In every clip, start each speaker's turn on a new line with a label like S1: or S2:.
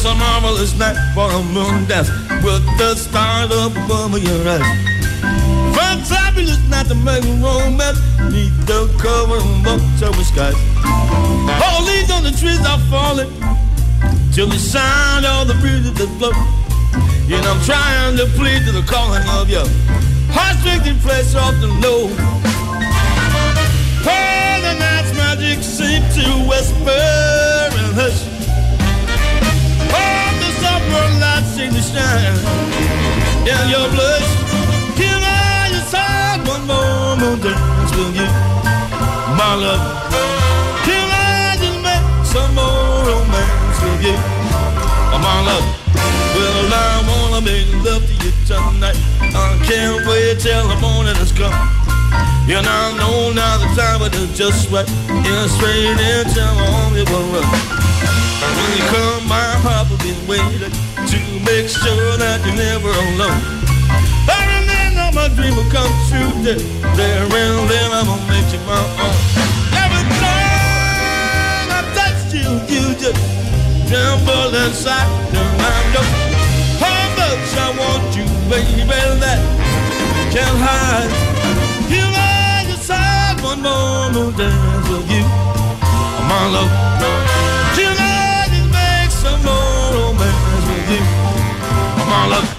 S1: a marvelous night for a moon dance with the stars up above your eyes. Fun fabulous night to make a romance beneath the cover of October skies. All leaves on the trees are falling till the sound of the breezes that blow. And I'm trying to plead to the calling of your heart-stricken flesh off the low. Oh, the night's magic seems to whisper and hush. Oh, the summer lights seem to shine in your blush. Can I just have one more dance with you, my love? Can I just make some more romance with you, my love? Well, I wanna make love to you tonight. I can't wait till the morning has come. And I know now the time is just right. Yeah, straight into my arms it will run. When you come, my heart will be waiting to make sure that you're never alone. I remember my dream will come true. There and then I'm gonna make you my own. Every time I touch you, you just tremble inside. And I know how much I want you, baby, that can't hide. You I just had one more dance with you, my love. Till I just make some more romance with you, my love.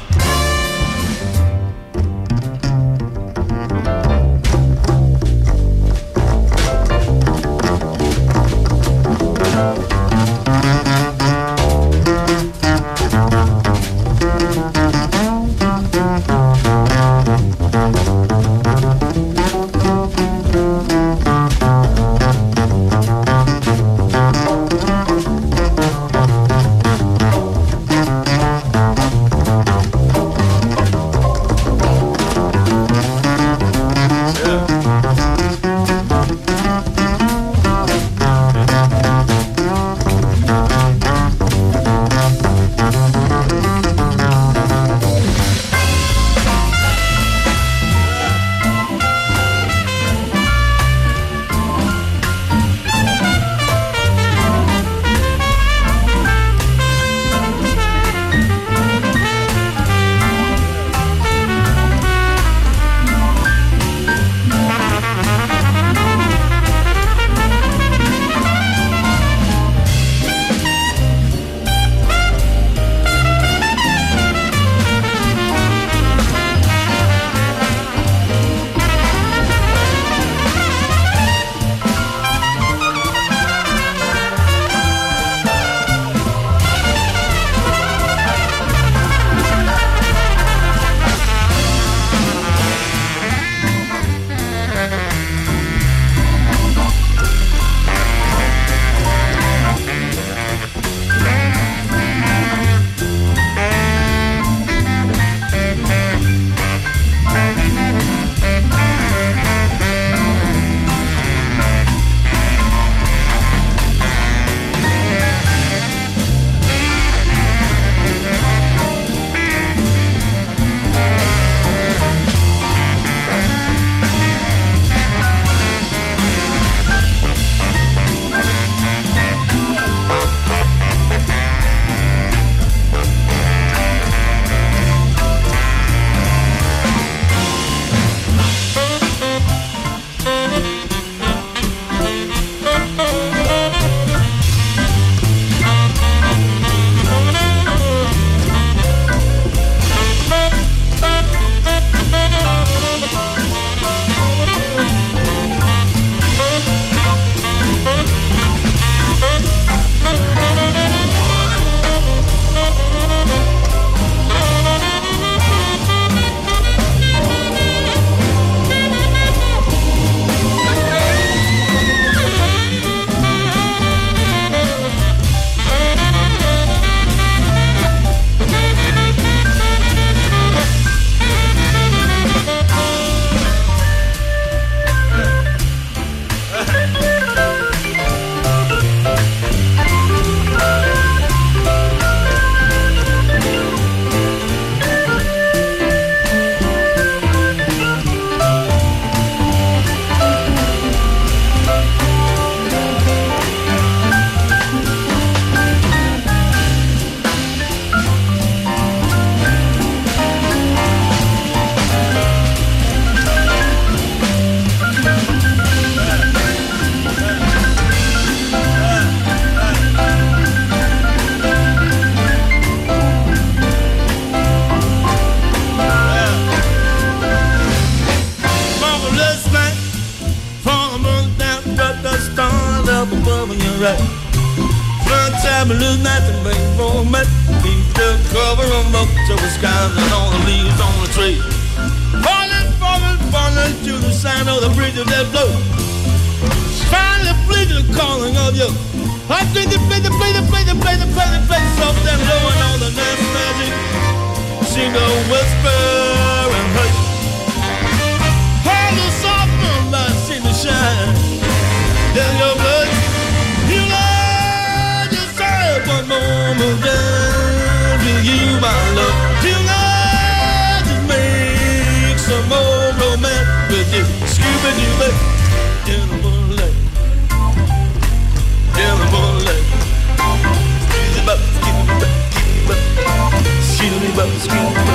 S1: loving you right. Flood time and lose nothing but romance. Beneath the cover of October skies and all the leaves on the tree. Falling, falling, falling to the sound of the bridges that blow. Finally, please the calling of you. I play the soft and low and all the dance magic seem to whisper and hurt. All the soft moonlight seem to shine. Then your blood, you let yourself one moment down to you, my love. Tonight just make some more romance with you. Scooby-Doo, in the moonlight. In the moonlight. Skeezy bop, skeezy bop, skeezy bop.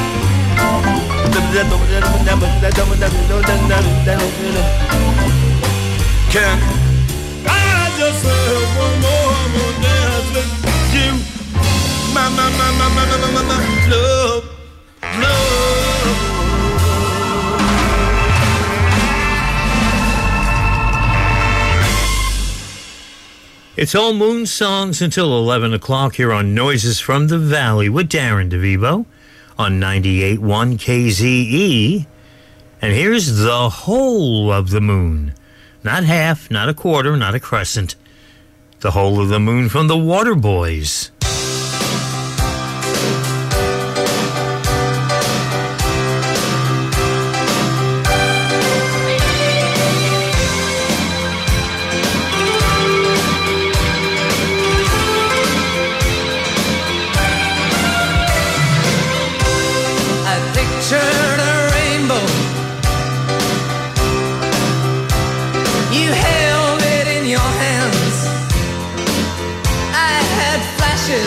S1: Can I just have one more dance with you? My love, love.
S2: It's all moon songs until 11 o'clock here on Noises from the Valley with Darren DeVivo on 98.1 KZE. And here's the whole of the moon. Not half, not a quarter, not a crescent. The whole of the moon from the Waterboys.
S3: You held it in your hands. I had flashes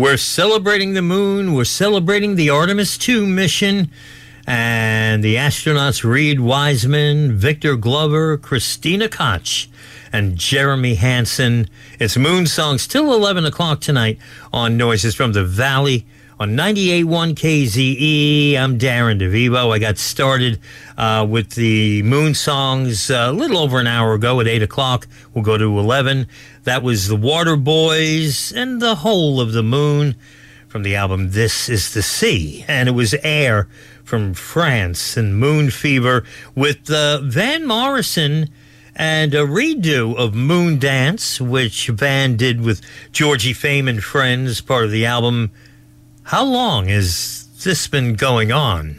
S2: We're celebrating the moon. We're celebrating the Artemis II mission and the astronauts Reed Wiseman, Victor Glover, Christina Koch, and Jeremy Hansen. It's Moon Songs till 11 o'clock tonight on Noises from the Valley on 98.1 KZE. I'm Darren DeVivo. I got started with the Moon Songs a little over an hour ago at 8 o'clock. We'll go to 11. That was the Water Boys and The Whole of the Moon from the album This Is the Sea. And it was Air from France and Moon Fever with Van Morrison and a redo of Moon Dance, which Van did with Georgie Fame and Friends, part of the album How Long Has This Been Going On?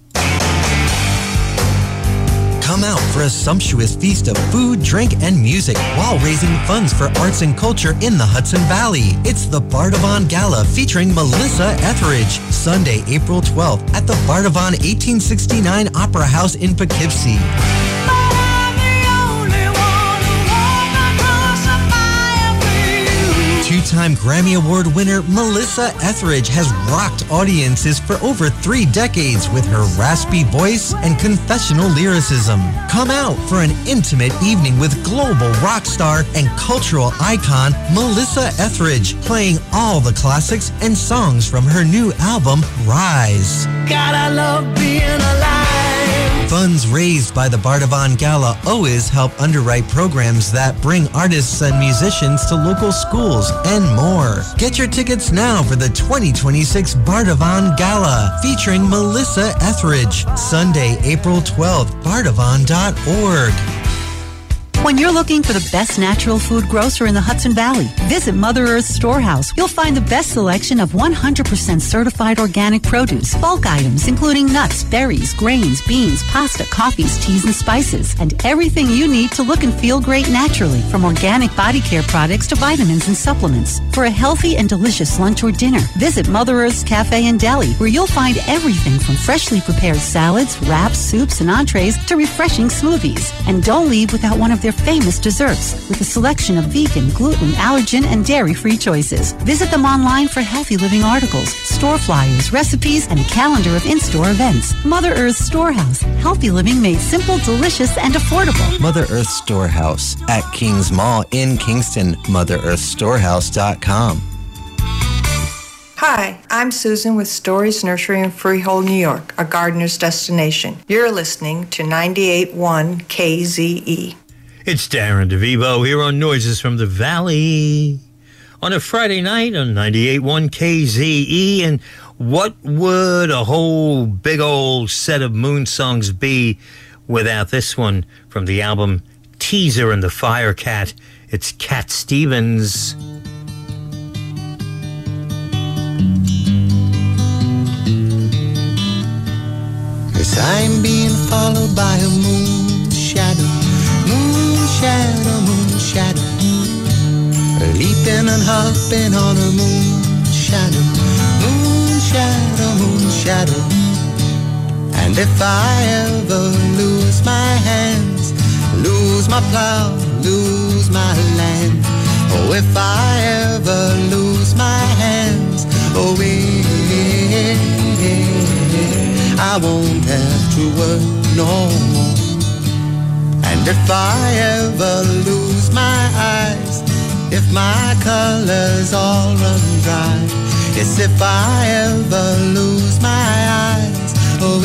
S3: Come out for a sumptuous feast of food, drink, and music while raising funds for arts and culture in the Hudson Valley. It's the Bardavon Gala featuring Melissa Etheridge, Sunday, April 12th at the Bardavon 1869 Opera House in Poughkeepsie. Two-time Grammy Award winner Melissa Etheridge has rocked audiences for over 3 decades with her raspy voice and confessional lyricism. Come out for an intimate evening with global rock star and cultural icon Melissa Etheridge, playing all the classics and songs from her new album, Rise.
S4: God, I love being alive.
S3: Funds raised by the Bardavon Gala always help underwrite programs that bring artists and musicians to local schools and more. Get your tickets now for the 2026 Bardavon Gala featuring Melissa Etheridge, Sunday, April 12th, bardavon.org.
S5: When you're looking for the best natural food grocer in the Hudson Valley, visit Mother Earth Storehouse. You'll find the best selection of 100% certified organic produce, bulk items including nuts, berries, grains, beans, pasta, coffees, teas, and spices, and everything you need to look and feel great naturally, from organic body care products to vitamins and supplements. For a healthy and delicious lunch or dinner, visit Mother Earth's Cafe and Deli, where you'll find everything from freshly prepared salads, wraps, soups, and entrees to refreshing smoothies. And don't leave without one of their famous desserts with a selection of vegan, gluten, allergen, and dairy-free choices. Visit them online for healthy living articles, store flyers, recipes, and a calendar of in-store events. Mother Earth Storehouse. Healthy living made simple, delicious, and affordable.
S3: Mother Earth Storehouse at Kings Mall in Kingston, motherearthstorehouse.com.
S6: Hi, I'm Susan with Stories Nursery in Freehold, New York, a gardener's destination. You're listening to 98.1 KZE.
S2: It's Darren DeVivo here on Noises from the Valley on a Friday night on 98.1 KZE. And what would a whole big old set of Moon Songs be without this one from the album Teaser and the Firecat? It's Cat Stevens.
S7: As I'm being followed by a moon shadow, moon shadow, moon shadow, leaping and hopping on a moon shadow, moon shadow, moon shadow. And if I ever lose my hands, lose my plow, lose my land, oh, if I ever lose my hands, oh, I won't have to work no more. And if I ever lose my eyes, if my colors all run dry, yes, if I ever lose my eyes, oh,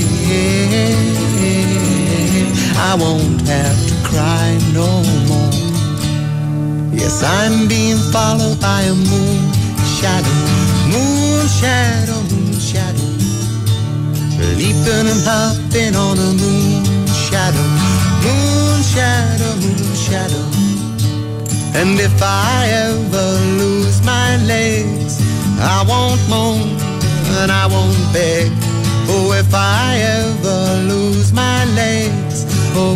S7: I won't have to cry no more. Yes, I'm being followed by a moon shadow, moon shadow, moon shadow, leaping and hopping on a moon shadow, moon shadow, moon shadow. And if I ever lose my legs, I won't moan and I won't beg. Oh, if I ever lose my legs, oh,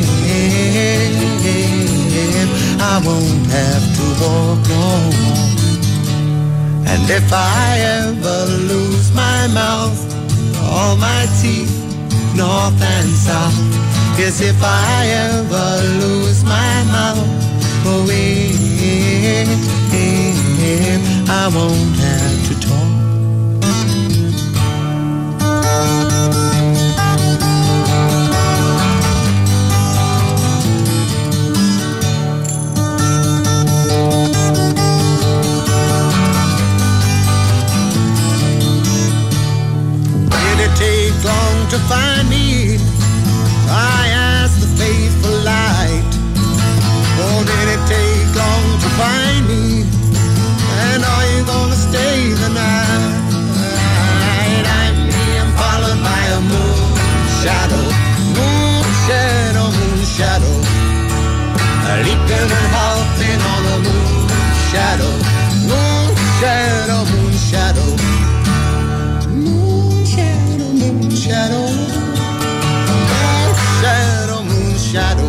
S7: I won't have to walk no more. And if I ever lose my mouth, all my teeth, north and south, yes, if I ever lose my mouth, oh, ahead, I won't have to talk. Did it take long to find me? I asked the faithful light. Oh, did it take long to find me? And are you gonna stay the night? I'm being followed by a moon shadow, moon shadow, moon shadow, leaping and hopping on a moon shadow, moon shadow, moon shadow, moon shadow, moon shadow, moon shadow, moon shadow.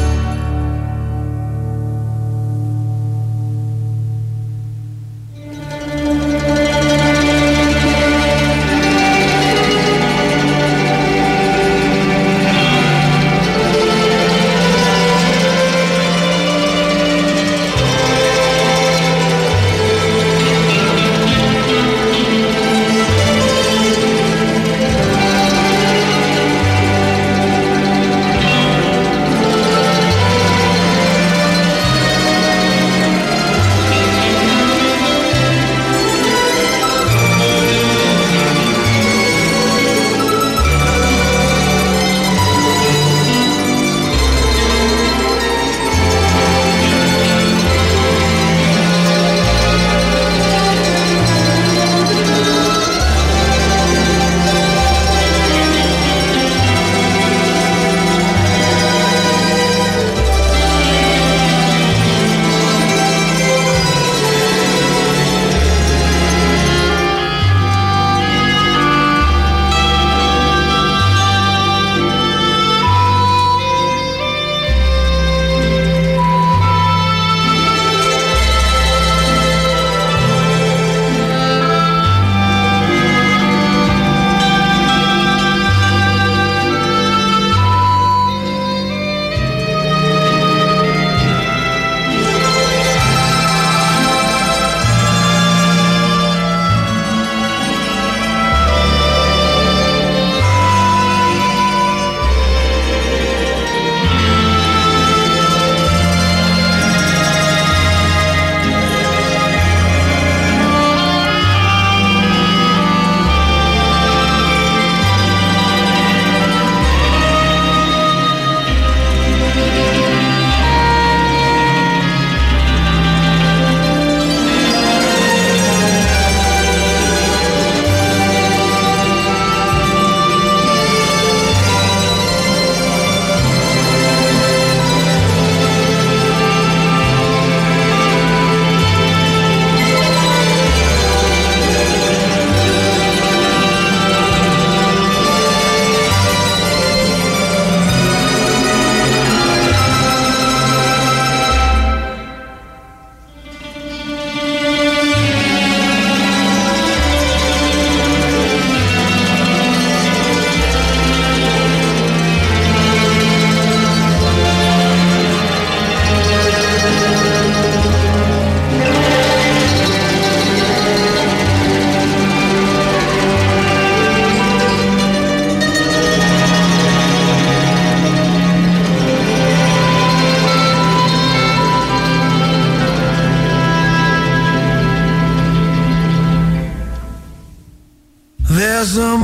S8: There's a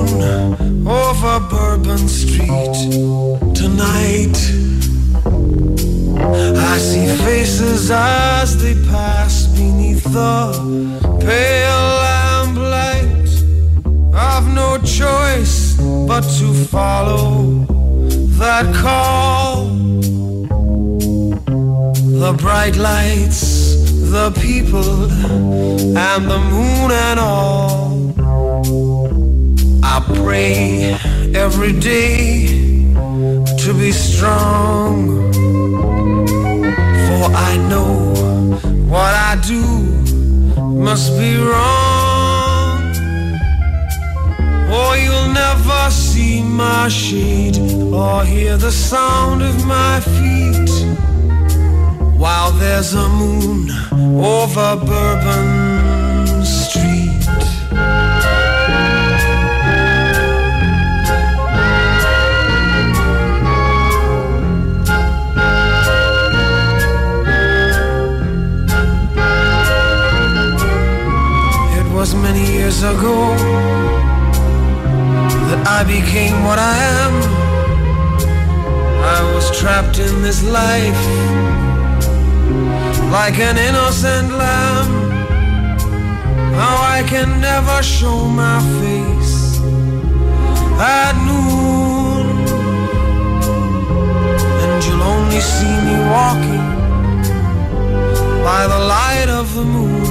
S8: moon over Bourbon Street tonight. I see faces as they pass beneath the pale lamplight. I've no choice but to follow that call. The bright lights, the people, and the moon and all. I pray every day to be strong, for I know what I do must be wrong. Or you'll never see my shade or hear the sound of my feet while there there's a moon over Bourbon Street. It was many years ago that I became what I am. I was trapped in this life like an innocent lamb. Now I can never show my face at noon, and you'll only see me walking by the light of the moon.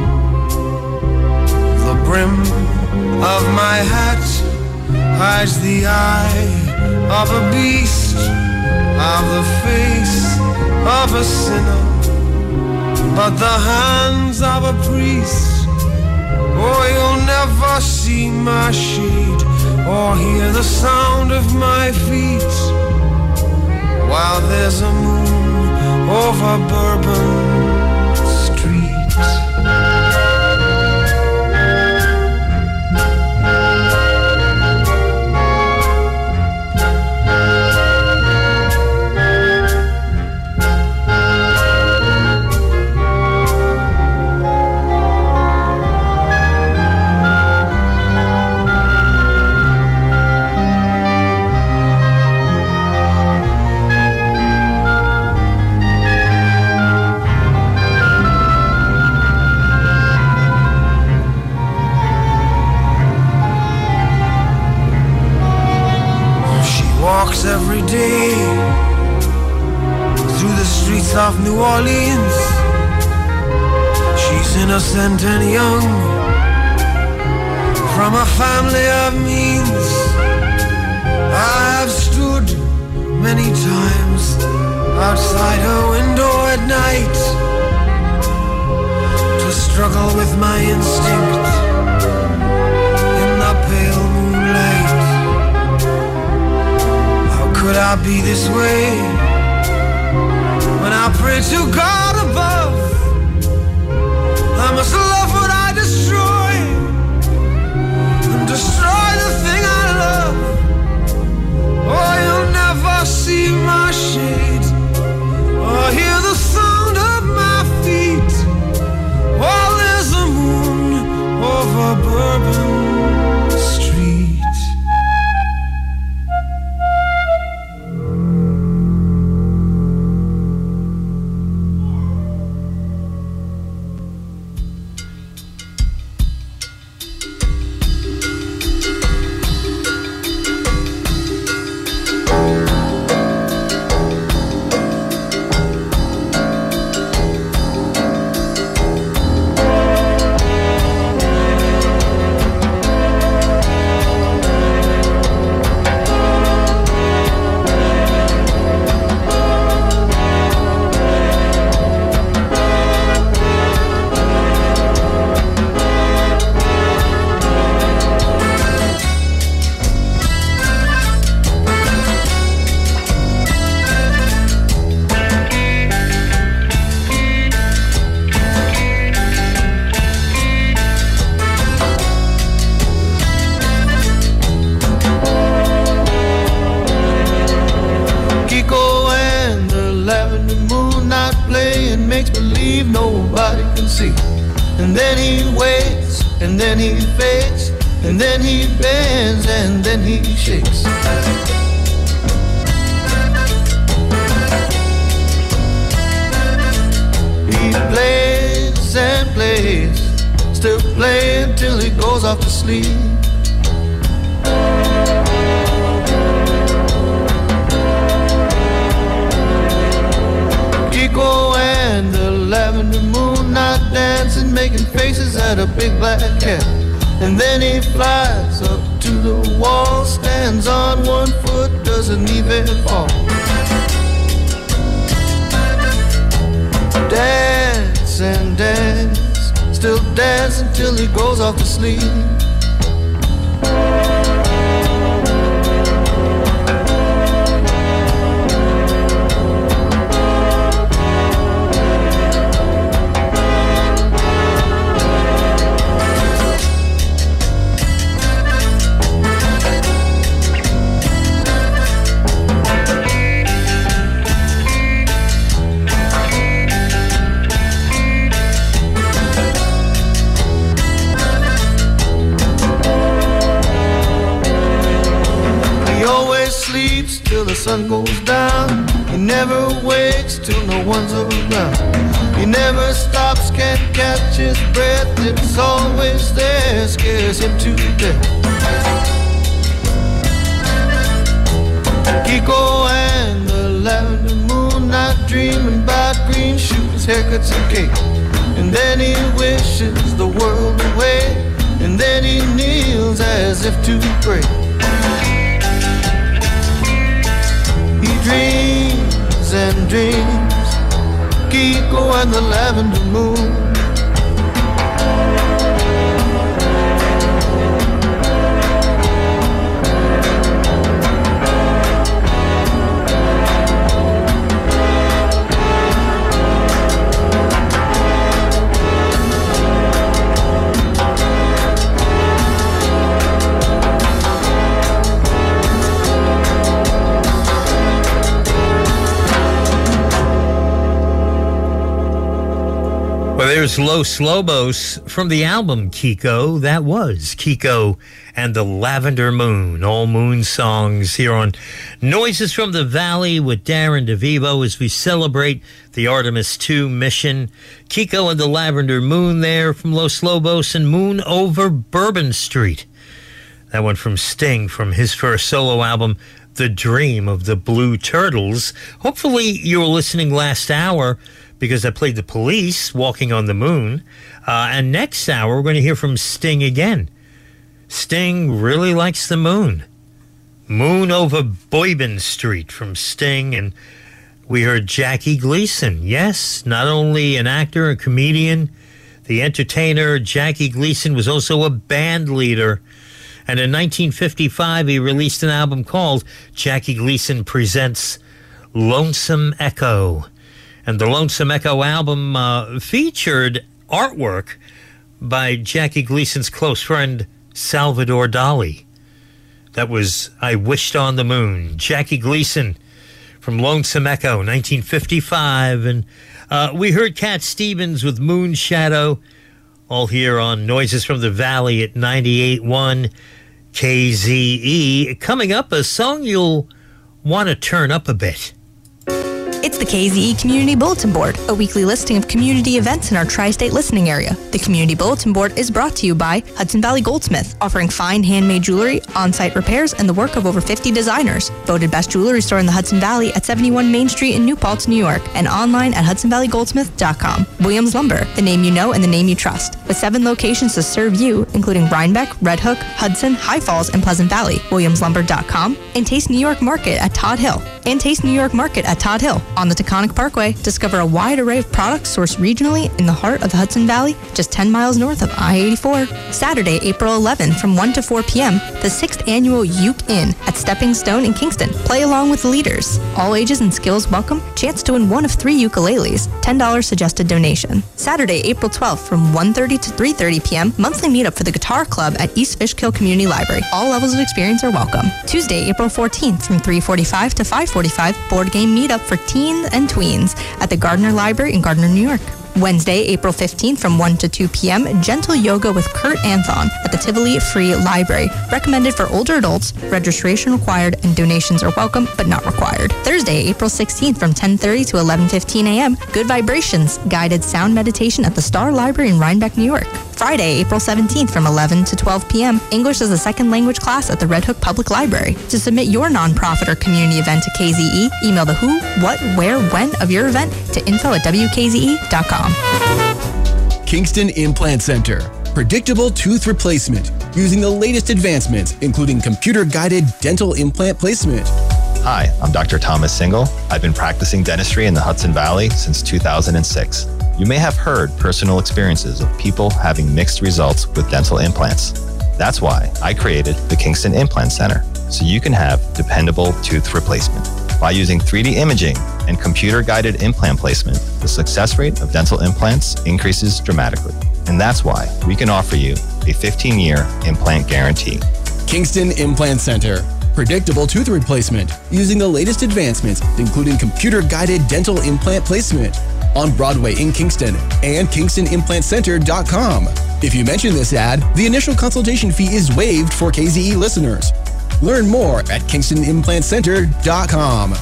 S8: The brim of my hat hides the eye of a beast, of the face of a sinner, but the hands of a priest. Oh, you'll never see my shade or hear the sound of my feet while there's a moon over Bourbon Street. Every day through the streets of New Orleans. She's innocent and young, from a family of means. I have stood many times outside her window at night to struggle with my instinct in the pale moonlight. Could I be this way when I pray to God above? I must love what I destroy and destroy the thing I love. Oh, you'll never see my shade or hear the sound of my feet while there's a moon over Bourbon Street.
S1: And then he waits, and then he fades, and then he bends, and then he shakes. He plays and plays, still playing till he goes off to sleep. Kiko and the lavender moon not dancing, making faces at a big black cat. And then he flies up to the wall, stands on one foot, doesn't even fall. Dance and dance, still dance until he goes off to sleep.
S8: sun goes down. He never wakes till no one's around. He never stops, can't catch his breath. It's always there, scares him to death. Kiko and the lavender moon, not dreaming about green shoes, haircuts and cake. And then he wishes the world away, and then he kneels as if to pray. He dreams and dreams, Kiko and the lavender moon.
S2: Well, there's Los Lobos from the album Kiko. That was Kiko and the Lavender Moon. All moon songs here on Noises from the Valley with Darren DeVivo as we celebrate the Artemis II mission. Kiko and the Lavender Moon there from Los Lobos and Moon Over Bourbon Street. That one from Sting from his first solo album, The Dream of the Blue Turtles. Hopefully you were listening last hour, because I played The Police, Walking on the Moon. And next hour, we're going to hear from Sting again. Sting really likes the moon. Moon Over Bourbon Street from Sting. And we heard Jackie Gleason. Yes, not only an actor, a comedian, the entertainer, Jackie Gleason was also a band leader. And in 1955, he released an album called Jackie Gleason Presents Lonesome Echo. And the Lonesome Echo album featured artwork by Jackie Gleason's close friend, Salvador Dali. That was I Wished on the Moon. Jackie Gleason from Lonesome Echo, 1955. And we heard Cat Stevens with Moon Shadow, all here on Noises from the Valley at 98.1 KZE. Coming up, a song you'll want to turn up a bit.
S9: It's the KZE Community Bulletin Board, a weekly listing of community events in our tri-state listening area. The Community Bulletin Board is brought to you by Hudson Valley Goldsmith, offering fine handmade jewelry, on-site repairs, and the work of over 50 designers. Voted best jewelry store in the Hudson Valley at 71 Main Street in New Paltz, New York, and online at hudsonvalleygoldsmith.com. Williams Lumber, the name you know and the name you trust. With 7 locations to serve you, including Rhinebeck, Red Hook, Hudson, High Falls, and Pleasant Valley. WilliamsLumber.com, and Taste New York Market at Todd Hill. On the Taconic Parkway, discover a wide array of products sourced regionally in the heart of the Hudson Valley, just 10 miles north of I-84. Saturday, April 11, from 1 to 4 p.m., the 6th annual Uke Inn at Stepping Stone in Kingston. Play along with the leaders. All ages and skills welcome. Chance to win one of 3 ukuleles. $10 suggested donation. Saturday, April 12th, from 1:30 to 3:30 p.m., monthly meetup for the Guitar Club at East Fishkill Community Library. All levels of experience are welcome. Tuesday, April 14th, from 3:45 to 5:45, board game meetup for teens and tweens at the Gardner Library in Gardner, New York. Wednesday, April 15th from 1 to 2 p.m., Gentle Yoga with Kurt Anthon at the Tivoli Free Library. Recommended for older adults, registration required, and donations are welcome but not required. Thursday, April 16th from 10:30 to 11:15 a.m., Good Vibrations, guided sound meditation at the Star Library in Rhinebeck, New York. Friday, April 17th from 11 to 12 p.m., English as a second language class at the Red Hook Public Library. To submit your nonprofit or community event to KZE, email the who, what, where, when of your event to info@wkze.com.
S10: Kingston Implant Center. Predictable tooth replacement using the latest advancements, including computer-guided dental implant placement.
S11: Hi, I'm Dr. Thomas Single. I've been practicing dentistry in the Hudson Valley since 2006. You may have heard personal experiences of people having mixed results with dental implants. That's why I created the Kingston Implant Center, so you can have dependable tooth replacement. By using 3D imaging and computer-guided implant placement, the success rate of dental implants increases dramatically. And that's why we can offer you a 15-year implant guarantee.
S10: Kingston Implant Center. Predictable tooth replacement using the latest advancements, including computer-guided dental implant placement. On Broadway in Kingston and KingstonImplantCenter.com. If you mention this ad, the initial consultation fee is waived for KZE listeners. Learn more at KingstonImplantCenter.com.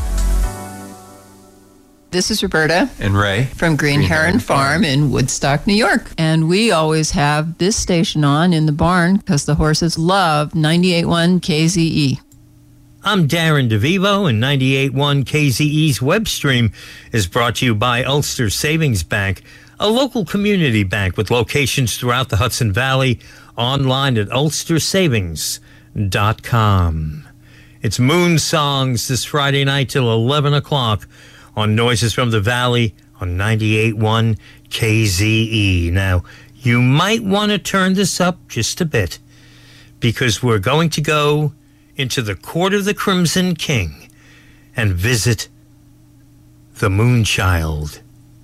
S12: This is Roberta
S13: and Ray
S12: from Green Heron Farm in Woodstock, New York. And we always have this station on in the barn because the horses love 98.1 KZE.
S2: I'm Darren DeVivo, and 98.1 KZE's web stream is brought to you by Ulster Savings Bank, a local community bank with locations throughout the Hudson Valley, online at ulstersavings.com. It's Moon Songs this Friday night till 11 o'clock on Noises from the Valley on 98.1 KZE. Now, you might want to turn this up just a bit because we're going to go into the court of the Crimson King and visit the Moonchild.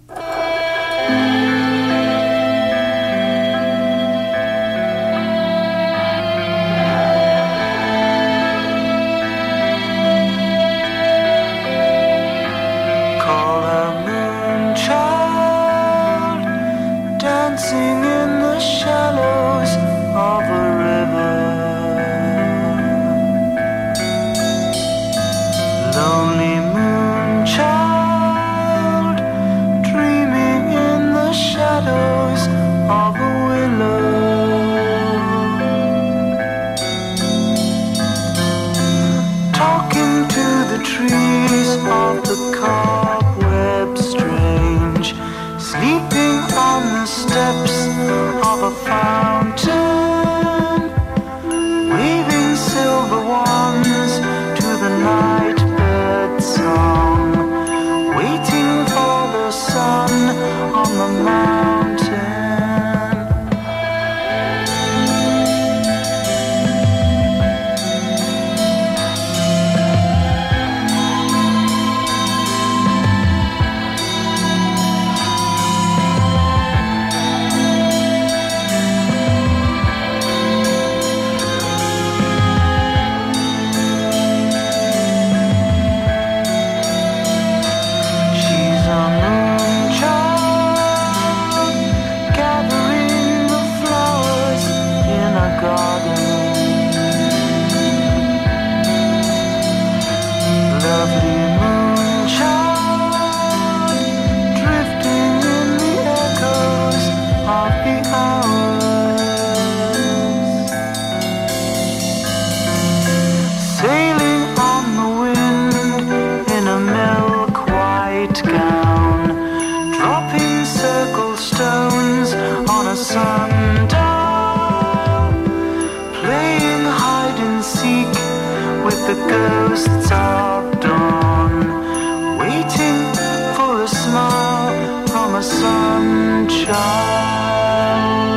S8: Dancing in the shallows of a river, lonely moon child, dreaming in the shadows of a willow, talking to the trees of the cobweb strange, sleeping on the steps of a fountain, waving silver wands to the night bird song, waiting for the sun on the mountain. Sundial, playing hide and seek with the ghosts of dawn, waiting for a smile from a sunchild.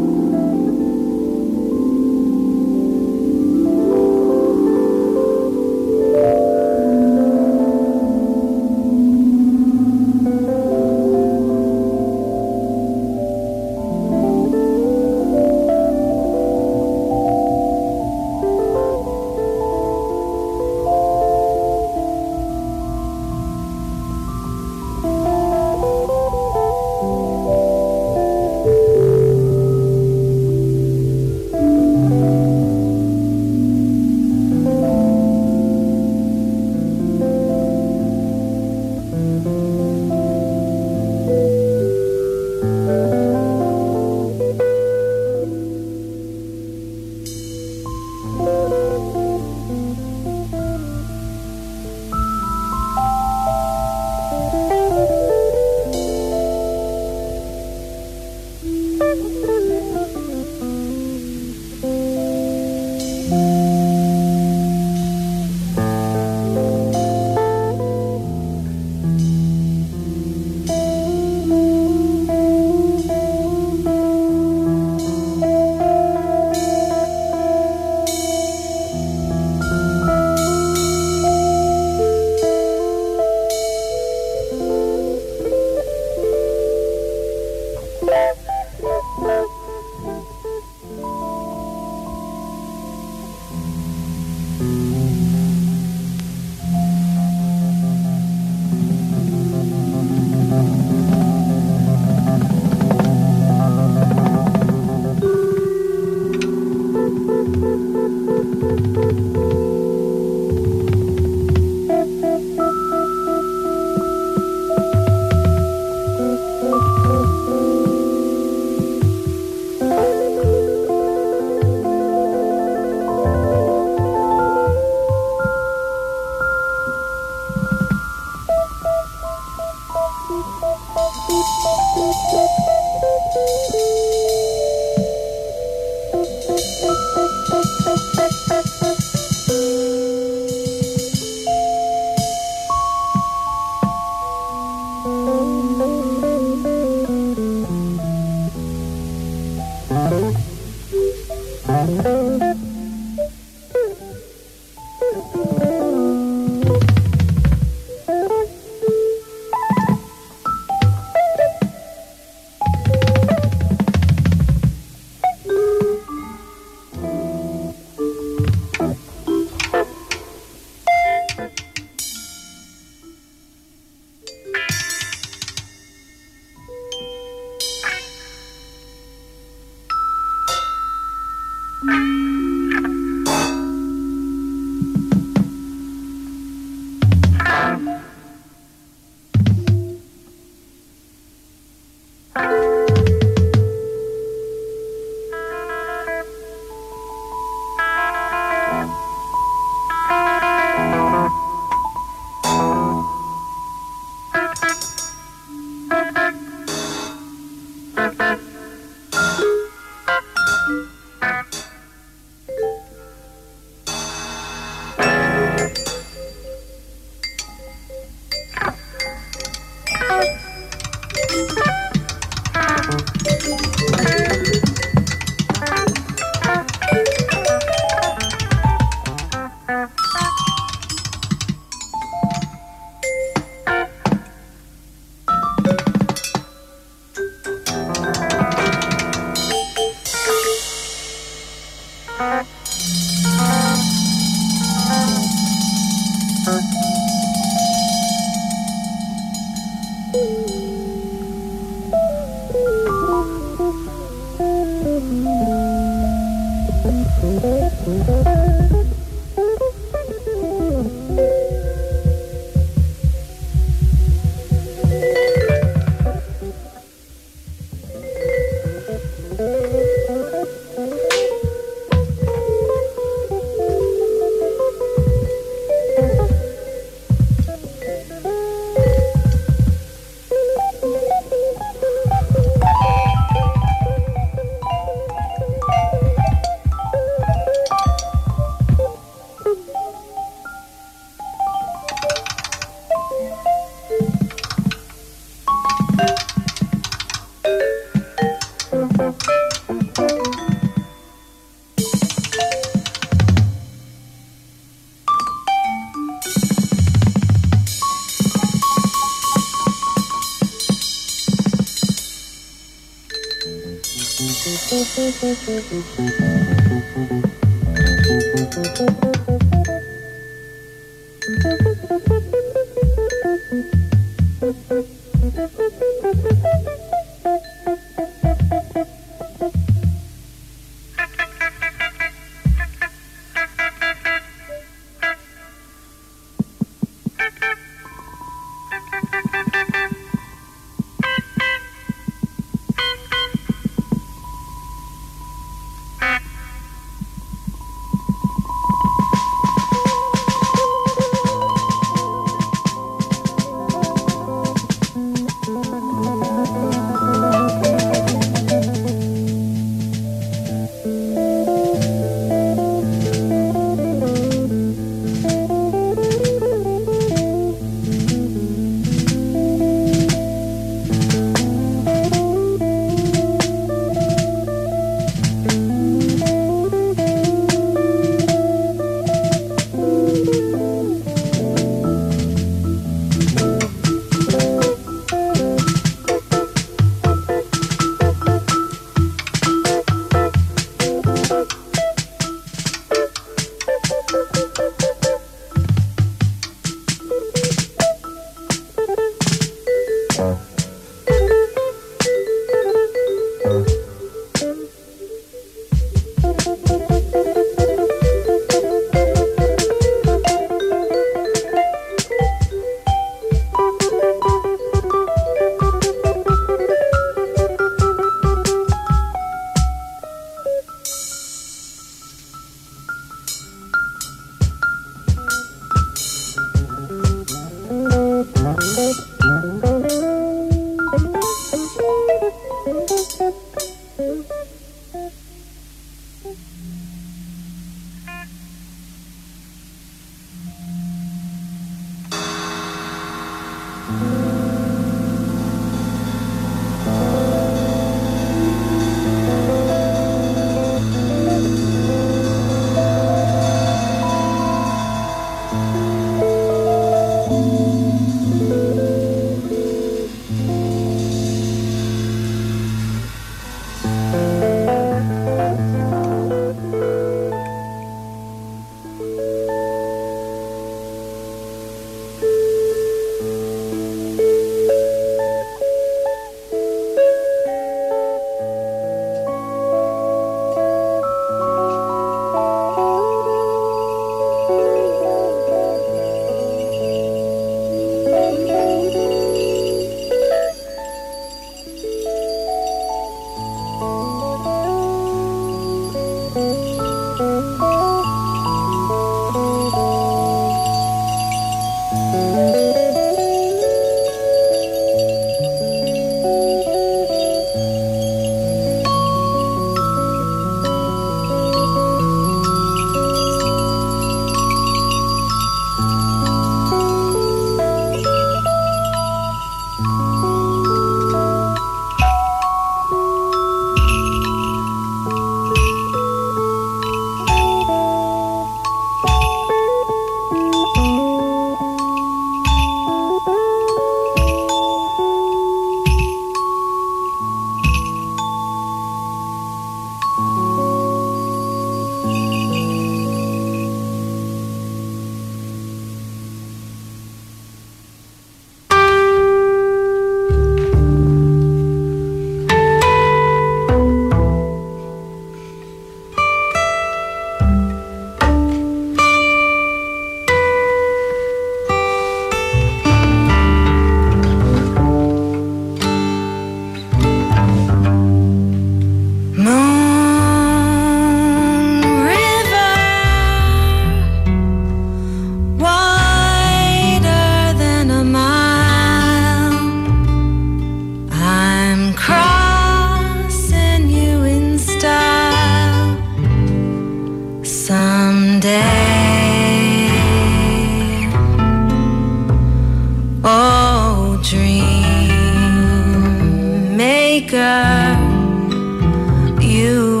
S4: you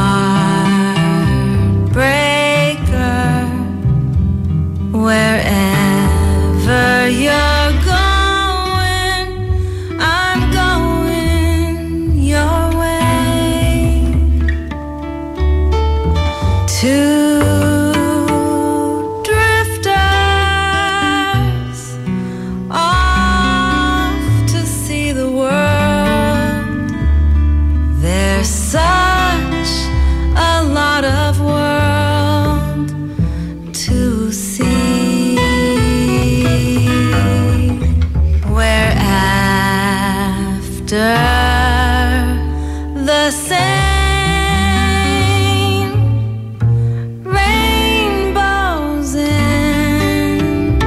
S4: heartbreaker, wherever you're going, I'm going your way. Two drifters off to see the world. There's such a lot of world to see, where after the same rainbows in,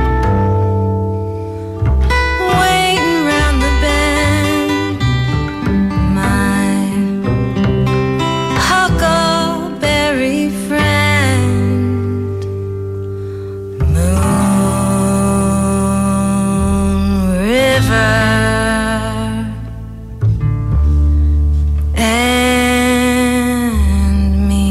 S4: waiting round the bend, my huckleberry friend, Moon River and me.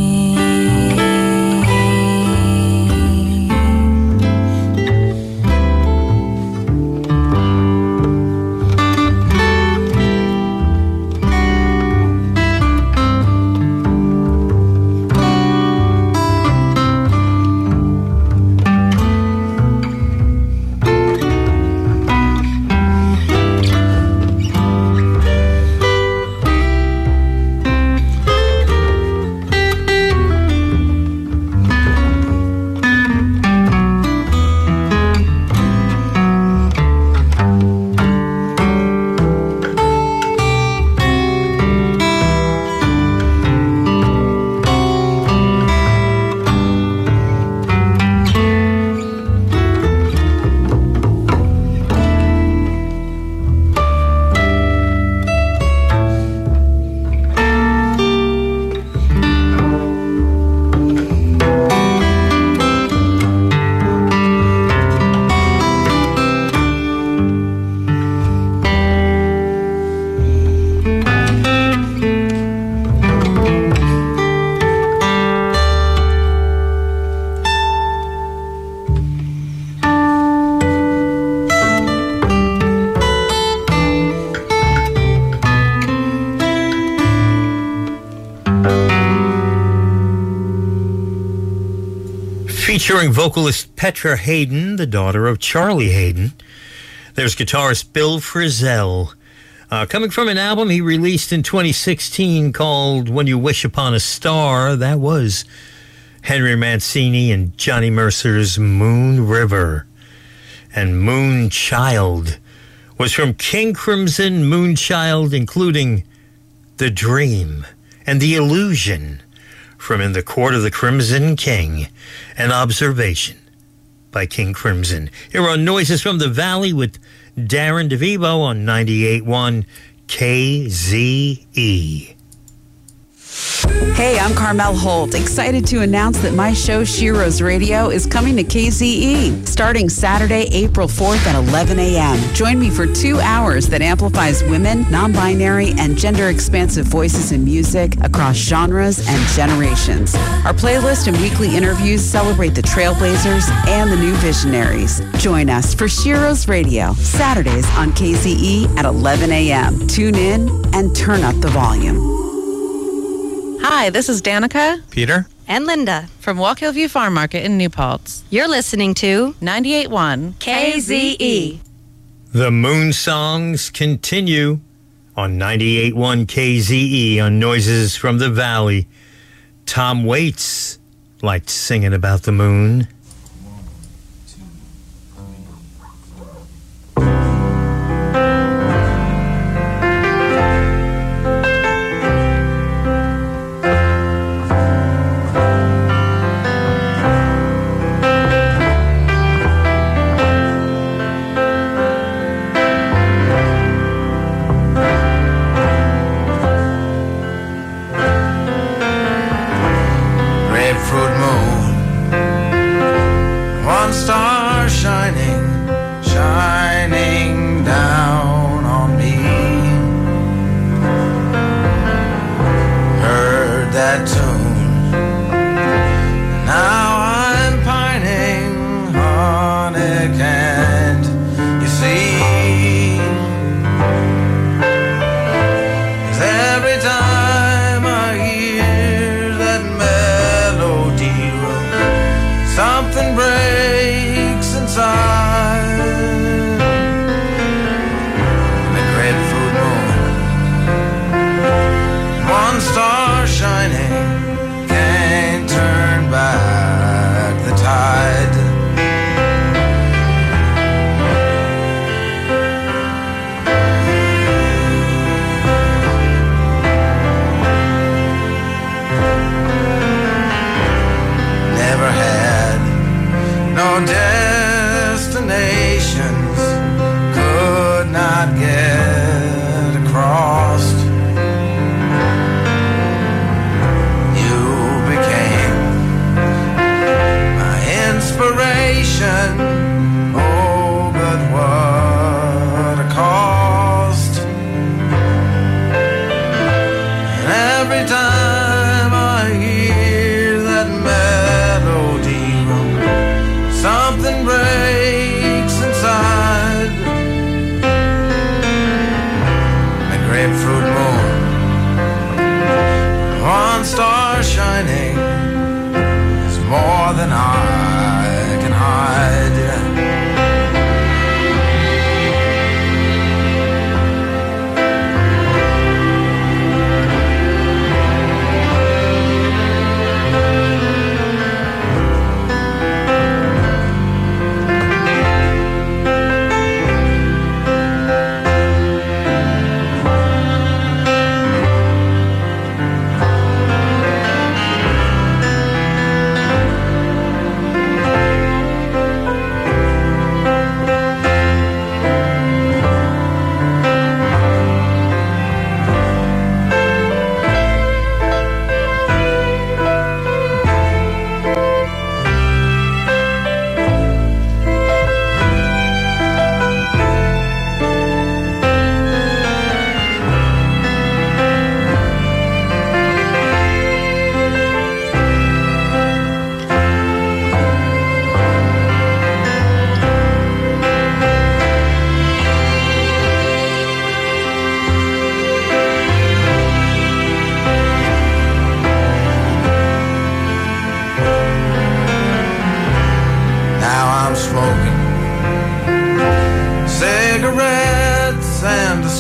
S2: Featuring vocalist Petra Haden, the daughter of Charlie Haden. There's guitarist Bill Frisell. Coming from an album he released in 2016 called When You Wish Upon a Star. That was Henry Mancini and Johnny Mercer's Moon River. And Moonchild was from King Crimson. Moonchild, including The Dream and The Illusion from In the Court of the Crimson King. An Observation by King Crimson. Here on Noises from the Valley with Darren DeVivo on 98.1 KZE.
S13: Hey, I'm Carmel Holt, excited to announce that my show, Shiro's Radio, is coming to KZE, starting Saturday, April 4th at 11 a.m. Join me for 2 hours that amplifies women, non-binary, and gender-expansive voices in music across genres and generations. Our playlist and weekly interviews celebrate the trailblazers and the new visionaries. Join us for Shiro's Radio, Saturdays on KZE at 11 a.m. Tune in and turn up the volume.
S14: Hi, this is Danica,
S15: Peter,
S14: and Linda from Walk Hill View Farm Market in New Paltz. You're listening to 98.1 KZE.
S2: The Moon Songs continue on 98.1 KZE on Noises from the Valley. Tom Waits liked singing about the moon.
S8: Grapefruit moon,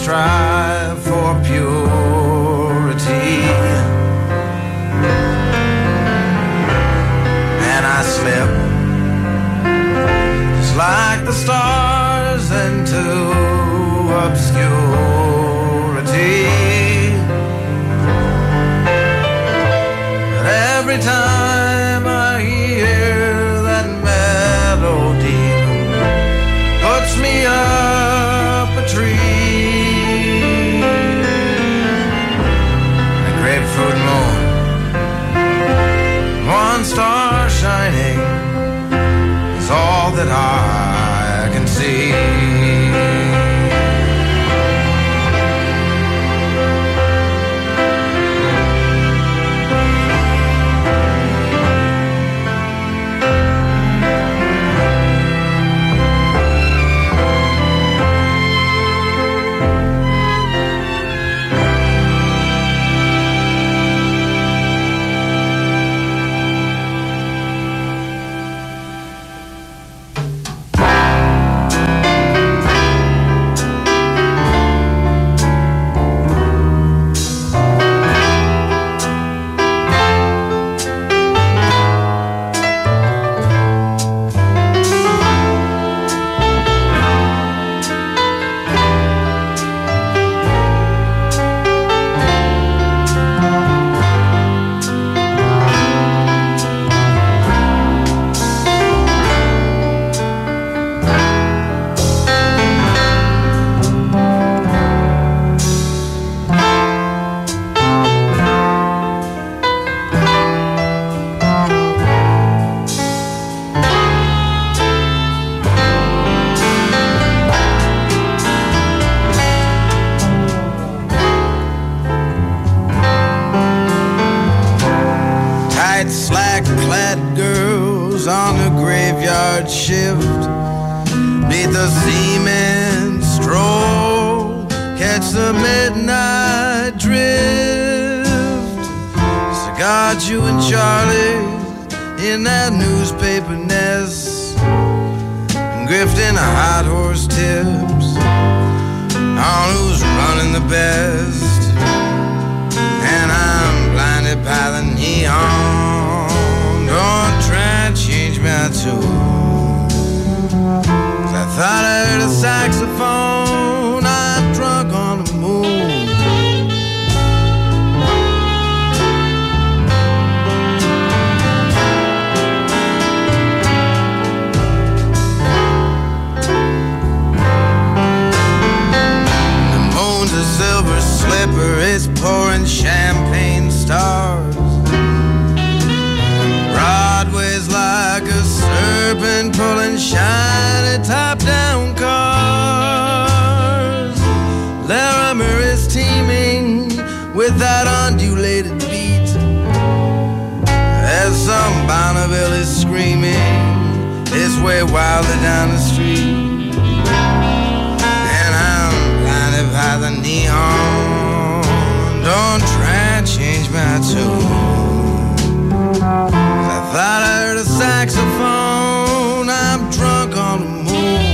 S8: strive for purity. And I slip just like the stars into obscurity. But every time I hear that melody, puts me up a tree. A grapefruit moon, one star shining, is all that I can see. Slack-clad girls on the graveyard shift, beat the seamen stroll, catch the midnight drift. Cigar chewing Charlie in that newspaper nest, and grifting hot horse tips on who's running the best. And I'm blinded by the neon. Don't try and change my tune. 'Cause I thought I heard a saxophone. I'm drunk on the moon. The moon's a silver slipper. It's pouring champagne stars. Broadway's like a serpent pulling shiny top-down cars. Larimer is teeming with that undulated beat as some Bonneville is screaming its way wildly down the street. And I'm blinded by the neon. Don't try and change my tune. I thought I heard a saxophone. I'm drunk on the moon.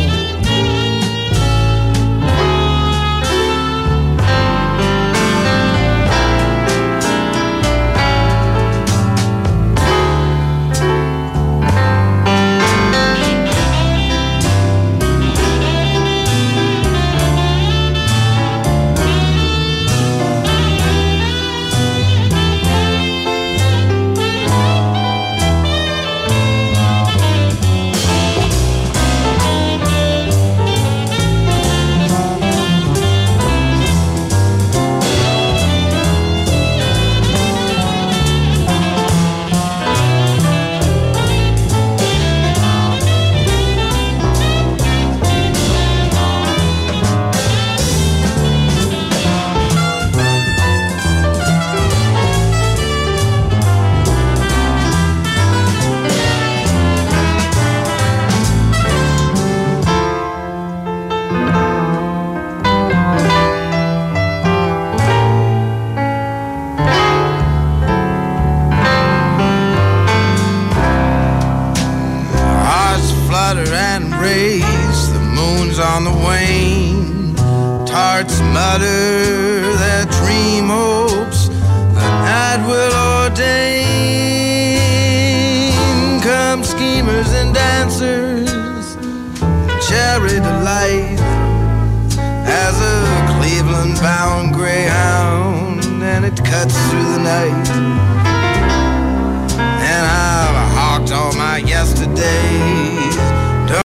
S8: flutter and race. The moon's on the wane, Hearts mutter their dream hopes the night will ordain. Come schemers and dancers, cherry delight as a Cleveland-bound greyhound, and it cuts through the night. And I've hawked all my yesterday